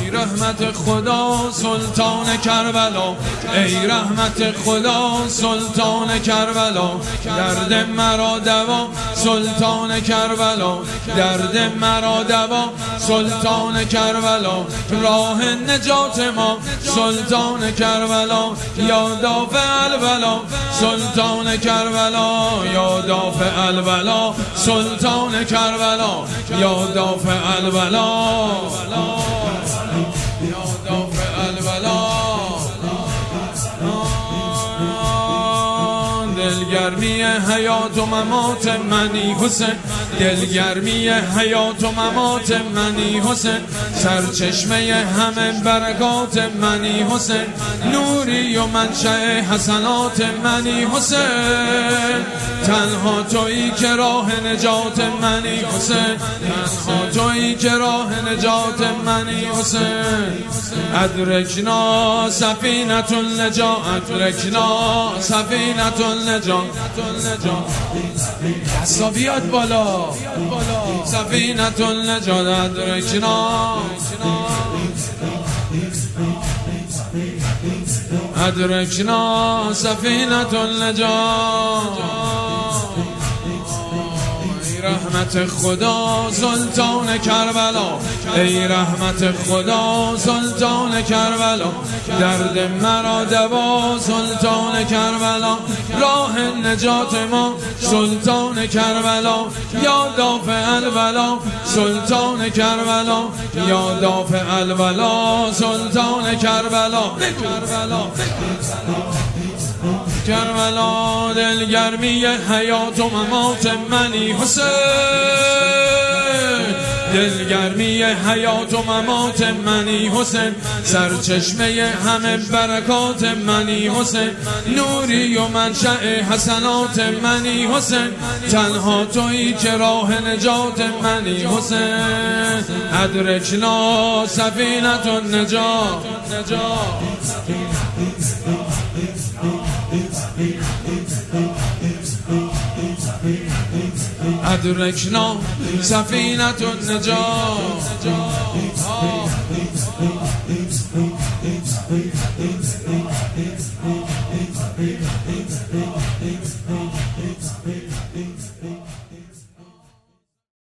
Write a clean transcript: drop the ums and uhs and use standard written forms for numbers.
ای رحمت خدا سلطان کربلا، ای رحمت خدا سلطان کربلا، درد مرا دوا سلطان کربلا، درد مرا دوا سلطان کربلا، راه نجات ما سلطان کربلا، یا دافع البلا سلطان کربلا، یا دافع البلا سلطان کربلا، یا دافع البلا، یا دافع البلا. دلگرمی حیات و ممات منی حسین، دلگرمی حیات و ممات منی حسین، سرچشمه همه برکات منی حسین، نوری و منشأ حسنات منی حسین، تنها تویی که راه نجات منی حسین، تنها تویی که راه نجات منی حسین، ادرکنا سفینة النجاة، ادرکنا سفینة النجاة، دستا بیاد بالا، سفینة النجاة ادرکنا، ادرکنا سفینة النجاة، رحمت خدا سلطان کربلا، ای رحمت خدا سلطان کربلا، درد مرا دوا سلطان کربلا، راه نجات ما سلطان کربلا، یا دافع البلا سلطان کربلا، یا دافع البلا سلطان کربلا، کربلا. دلگرمی حیات و ممات منی حسین، دلگرمی حیات و ممات منی حسین، سرچشمه همه برکات منی حسین، نوری و منشأ حسنات منی حسین، تنها تویی که راه نجات منی حسین، ادرکنا سفینة النجاة، ادرکنا سفینة النجاة.